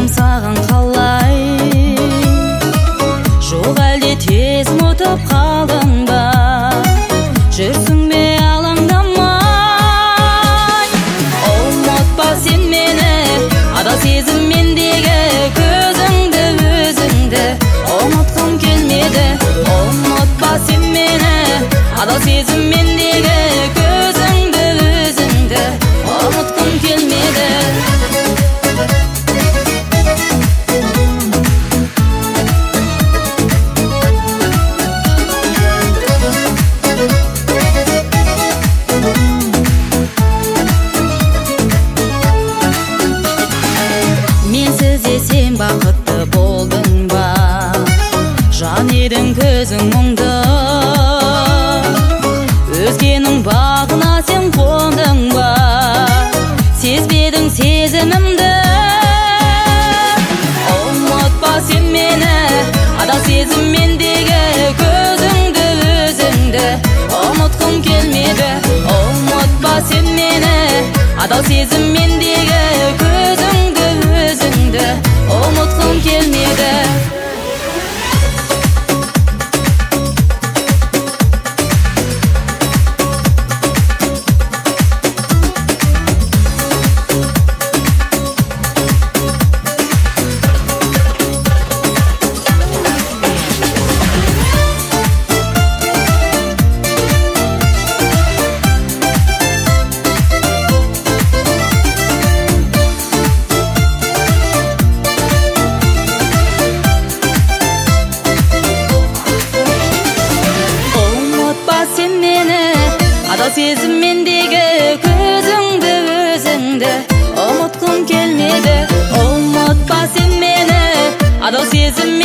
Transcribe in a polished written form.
айтам саған қалай, жоқ әлде тез ұмытып қалдың ба, жүрсің бе алаңдамай. Ұмытпа сен мені, адал сезім мендегі көзіңді өзіңді ұмытқым келмеді. Ұмытпа сен мені, адал сезім мендегі көзіңді өзіңді ұмытқым келмеді. Сен бақытты болдың ба, жан едің көзің мұңды, өзгенің бағына сен қондың ба, сезбедің сезімімді. Ұмытпа сен мені, адал сезім мендегі көзіңді өзіңді ұмытқым келмеді. Ұмытпа сен мені, адал сезім мендегі көзіңді өзіңді ұмытқым келмеді. Адал сезім мендегі көзіңді өзіңді ұмытқым келмеді. Ұмытпа сен мені, адал сезім